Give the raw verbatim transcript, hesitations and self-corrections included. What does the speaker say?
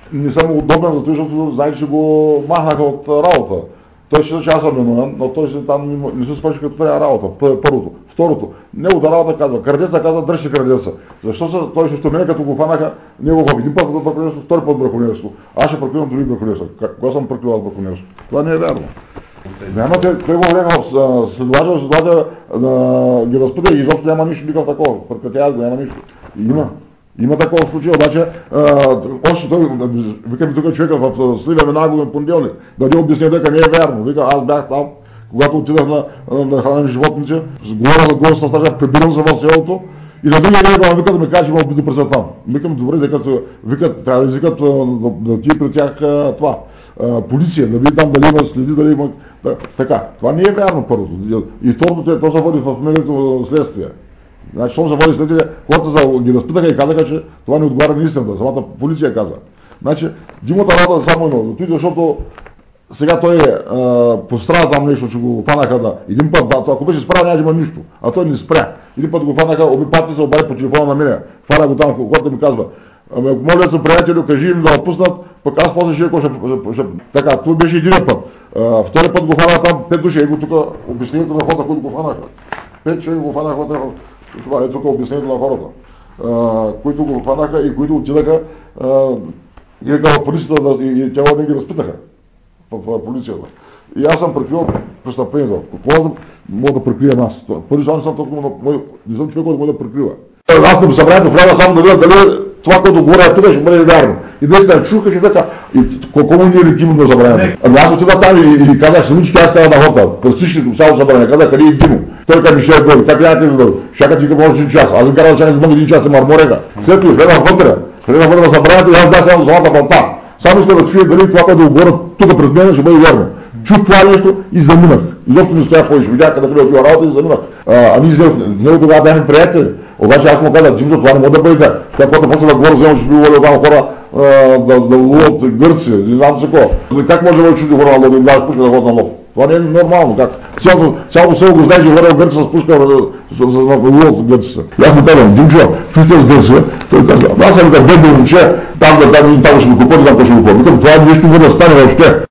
Не съм удобен за това, защото знаете, че го махнаха от работа. Той ще че аз съм виновен, но той ще там не се свърши като трябва работа. Първото. Второто. Неговата работа казва, крадеца казва, дръжте крадеца. Защо се, той ще стомене, като го фанаха, него в един път браконьерство, втори път браконьерство. Аз ще прокривам други браконьерства. Кога съм прокривал браконьерство? Това не е вярно. Нямате, той го време следовател, следовател ги разпита и изобщо няма нищо никакъв такова. Прекратяват го, няма нищо. Има. Има такова случай, обаче а, още той, викаме тук човека в Сливен веднага го понеделник, да ни обясня дека не е вярно. Вика, аз бях там, когато отидах на, на хранени животните, говоря за горната стража, прибирам се в селото и на другия ден вика да ми каже, има обиди през там. Викам, добре, дека се викат, трябва да извикат да, да ти при тях това. А, полиция, да види там дали има следи, дали има... Така, това не е вярно първото. И второто, то се води в медийното следствие. Значи, щом се води следите, хората ги разпитаха и казаха, че това не отговаря на истината. Самата полиция каза. Значи, Димата работа само едно. Той, защото сега той е пострада там нещо, че го фанаха да... Един път, да, ако беше спрял, няма да има нищо. А той не спря. Един път го фанаха, оби пати се обади по телефона на мене. Фана го там, когато ми казва, моля се, приятелю, кажи им да отпуснат, пък аз после ще, ще, ще, ще... Така, това беше един път. А, втори път го фана там, пет души, и го тук обяснението на хората, които го фанаха. Пет човека го фанаха вътре. Това е тук обяснението на хората, а, които го хванаха и които отидаха и в полицията да, и, и тя не ги разпитаха в, в полицията. И аз съм прикрил престъплението. Какво мога да прикрием аз? Първи аз не съм толкова, не съм човек, който може да прикрива. Аз не събранието трябва само да видя дали това, което говоря тук, ще бъде вярно. И днес да чуха, че така, и колко му ни е легитимно на събранието. Ами аз отидах там и, и казах, самички, аз казах на хората, през всички цяло събрание, казах, къде е Димо? Той каза, ще е дойде, как нямате да дойде? Шакът си какво един час, аз карал, че не знам един час, съм арморека. След това влезах вътре, влезах вътре на събранието и аз бях само самата фанта. Само искам да чуя дали това, което го говорят тук пред мен, ще бъде вярно. Чух това нещо и заминах. Изобщо не стоях повече, видях къде бъде отива работа и заминах. А ние него тогава бяхме приятели. Обаче аз му казах, Димчо, това не може да бъде така. Това, когато почна да говоря, взема, че би волил там хора да, да ловят гърци, не знам за какво. Как може да бъде чуди хора да им даваш пушка да ходят на лов? Това не е нормално. Как? Цялото, цялото село го знае, че хора в гърци с пушка да ловят гърците. И аз му казвам, Димчо, чуйте с гърци. Той казва, аз съм така бедно момче, там да там ще го купа, там ще го купа. Това нещо може да стане въобще.